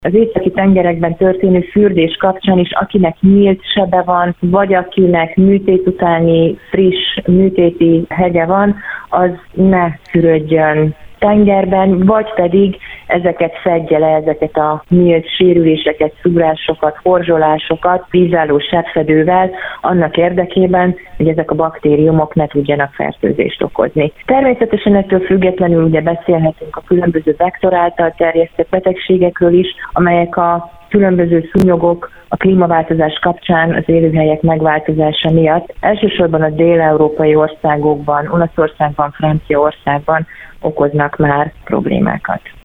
Az északi tengerekben történő fürdés kapcsán is, akinek nyílt sebe van, vagy akinek műtét utáni friss műtéti hegye van, az ne fürödjön tengerben, vagy pedig ezeket fedje le, ezeket a nyílt sérüléseket, szúrásokat, horzsolásokat vízálló sebfedővel, annak érdekében, hogy ezek a baktériumok ne tudjanak fertőzést okozni. Természetesen ettől függetlenül ugye beszélhetünk a különböző vektor által terjesztett betegségekről is, amelyek a különböző szúnyogok a klímaváltozás kapcsán az élőhelyek megváltozása miatt elsősorban a dél-európai országokban, Olaszországban, Franciaországban okoznak már problémákat.